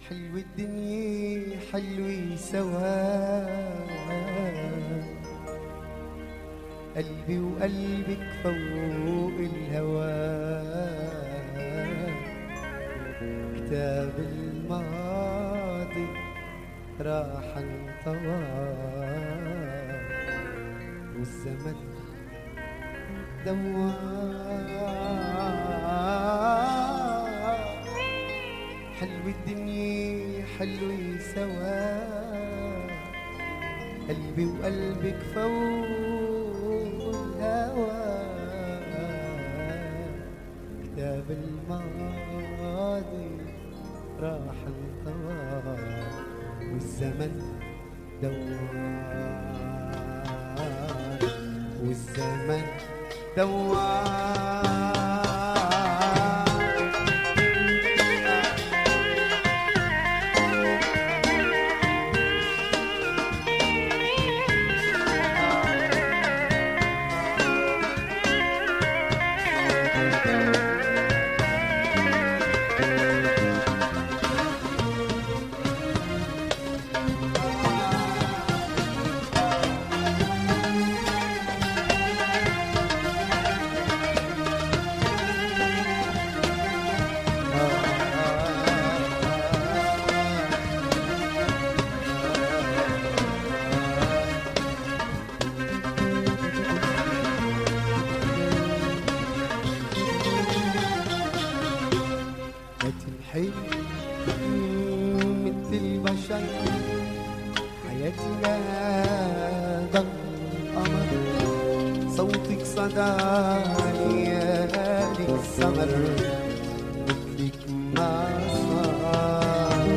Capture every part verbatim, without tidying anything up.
حلو الدنيا حلوة سوا، قلبي وقلبك فوق الهوى، كتاب الماضي راح انطوى، والزمن دوار. حلو الدنيا حلوة سوا، قلبي وقلبك فوق الهوى، كتاب الماضي راح انطوى، والزمن دوار، والزمن دوار. مثل البشر حياتي لا ضل قمر، صوتك صدى ليالي السمر، مثلك ما صار.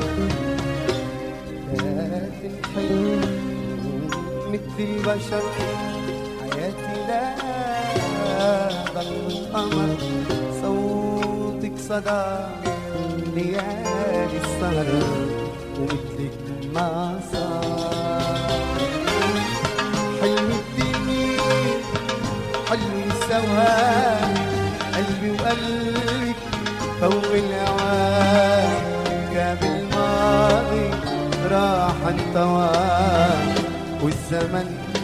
لا تنحل مثل البشر حياتي لا ضل قمر، صوتك صدى ليالي السهر، ومثلك ما صار. حلو الدنيا حلو سوا، قلبي وقلبك فوق الهوى، كاب الماضي راح انطوى، والزمن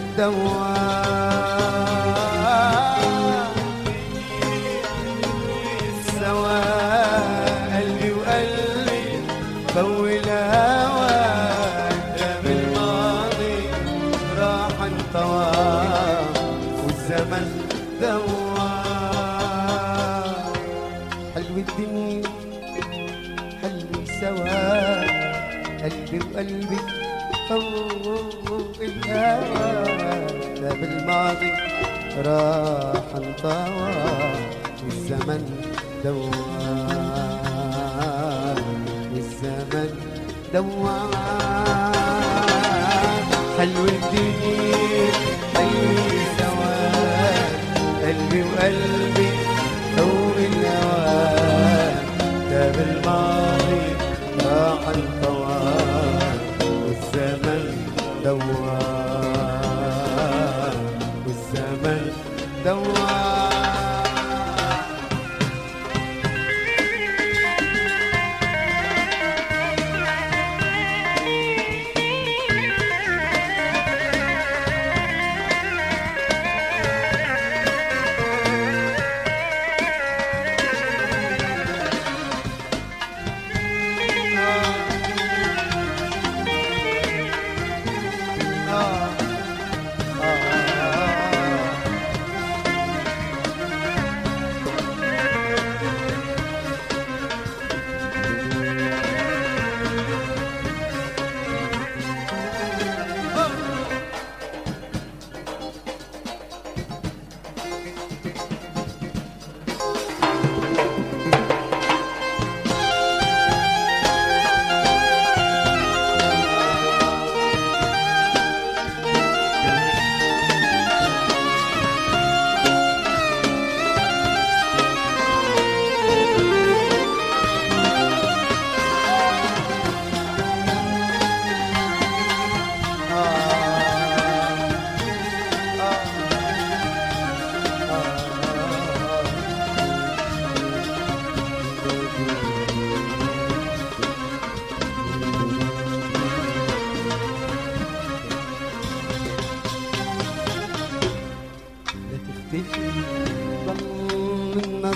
دوار. سوا قلبي وقلبي فوق الهوى، كتاب الماضي راح انطوى، والزمن دوار. حلو الدنيا حلو سوا، قلبي وقلبك فوق الهوى، كتاب الماضي راح انطوى، والزمن دوار، والزمن دوار. حلو الدنيا حلو سوا، قلبي وقلبي فوق الهوى، كتاب الماضي راح انطوى، والزمن دوار، والزمن دوار.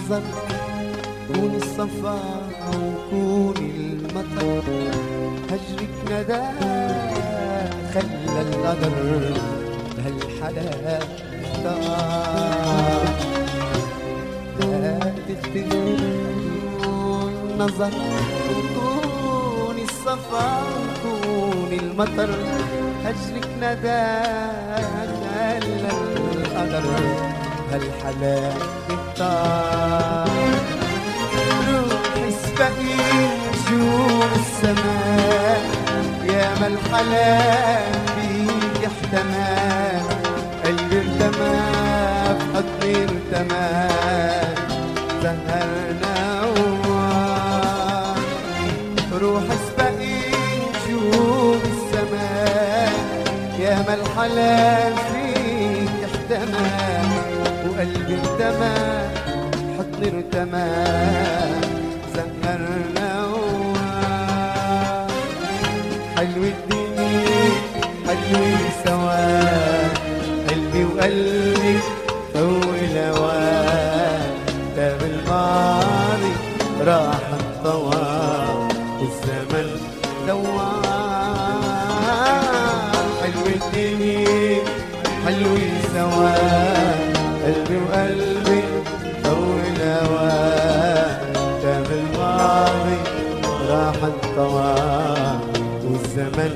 نظر كون الصفا وكون المطر، هجرك ندى خلى القدر بهالحلا اختار. لا تختفي كون نظر وكون الصفا وكون المطر، هجرك ندى خلى القدر هالحلا اختار. روحي اسبقي نجوم السماء يا ما الحلا فيك احتمال، قلبي ارتمى في حضني ارتمى سهرنا ووار. روحي اسبقي نجوم السماء يا ما الحلا فيك احتمال، وقلبي ارتمى حضني ارتمى سهرنا ووار. حلو الدنيا حلو سوا، قلبي وقلبي أول هواه، ده بالماضي راح انطوى والزمن دوار. حلو الدنيا حلو سوا، قلبي وقلبي أول هواه، ده بالماضي راح انطوى والزمن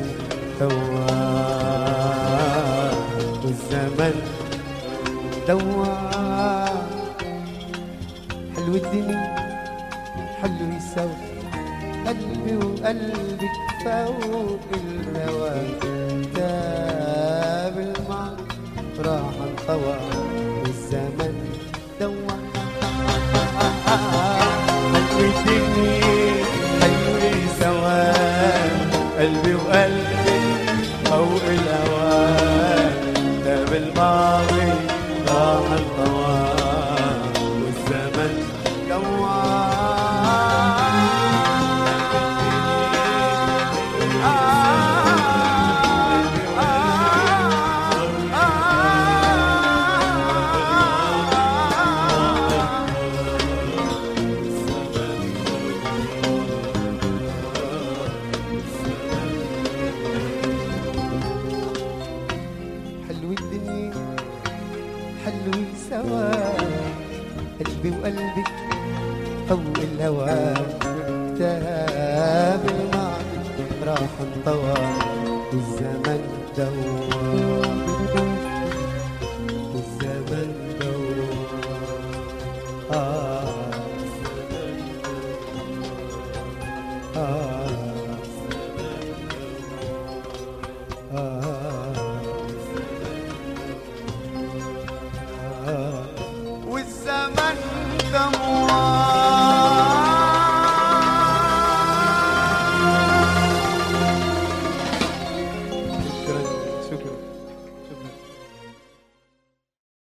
دوار والزمن دوار. حلو الدنيا حلو يسوى، قلبي وقلبك فوق الهوى، تاب الماضي راح انطوى والزمن دوار. حلو الدنيا حلو سوا، قلبي وقلبي فوق الهوى، تاب الماضي راح انطوى والزمن قلبي وقلبك فوق الهوى، تاب الماضي راح انطوى والزمن دوار والزمن دوار. آه آه آه والزمن دوار.